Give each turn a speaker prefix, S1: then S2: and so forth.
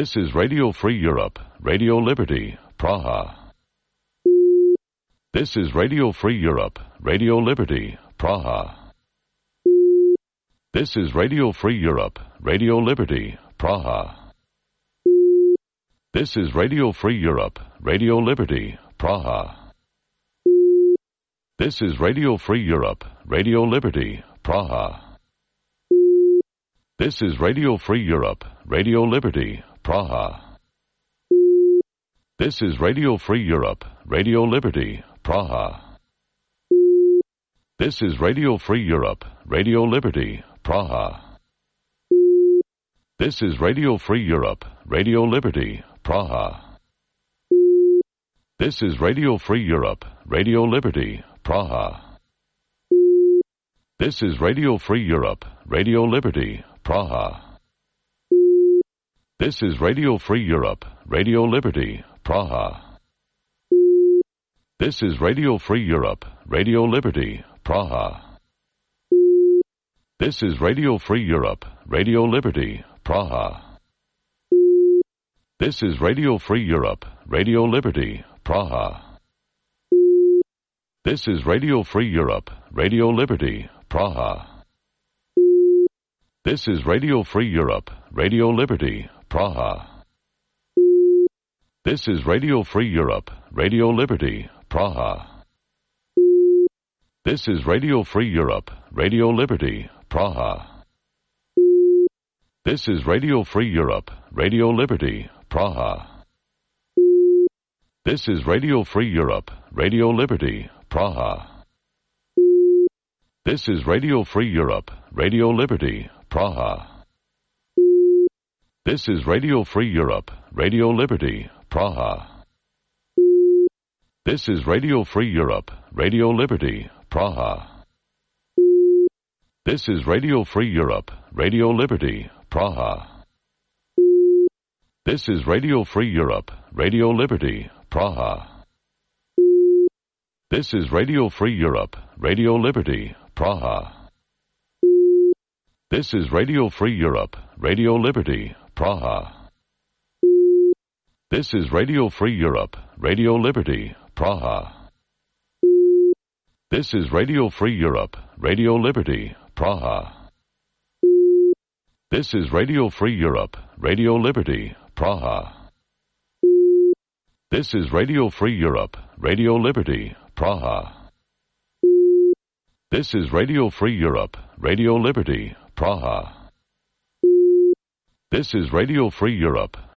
S1: This is Radio Free Europe, Radio Liberty, Praha. This is Radio Free Europe, Radio Liberty, Praha. This is Radio Free Europe, Radio Liberty, Praha. This is Radio Free Europe, Radio Liberty, Praha. This is Radio Free Europe, Radio Liberty, Praha. This is Radio Free Europe, Radio Liberty, Praha. This is Radio Free Europe, Radio Liberty, Praha. This is Radio Free Europe, Radio Liberty, Praha. This is Radio Free Europe, Radio Liberty, Praha. This is Radio Free Europe, Radio Liberty, Praha. This is Radio Free Europe, Radio Liberty, Praha. This is Radio Free Europe, Radio Liberty, Praha. This is Radio Free Europe, Radio Liberty, Praha. This is Radio Free Europe, Radio Liberty, Praha. This is Radio Free Europe, Radio Liberty, Praha. This is Radio Free Europe, Radio Liberty, Praha. This is Radio Free Europe, Radio Liberty, Praha. This is Radio Free Europe, Radio Liberty, Praha. This is Radio Free Europe, Radio Liberty, Praha. This is Radio Free Europe, Radio Liberty, Praha. This is Radio Free Europe, Radio Liberty, Praha. This is Radio Free Europe, Radio Liberty, Praha. This is Radio Free Europe, Radio Liberty, Praha. This is Radio Free Europe, Radio Liberty, Praha. This is Radio Free Europe, Radio Liberty, Praha. This is Radio Free Europe, Radio Liberty, Praha. This is Radio Free Europe, Radio Liberty, Praha. This is Radio Free Europe, Radio Liberty, Praha. This is Radio Free Europe, Radio Liberty, Praha. This is Radio Free Europe, Radio Liberty, Praha. This is Radio Free Europe, Radio Liberty, Praha. This is Radio Free Europe, Radio Liberty, Praha. This is Radio Free Europe, Radio Liberty, Praha. This is Radio Free Europe,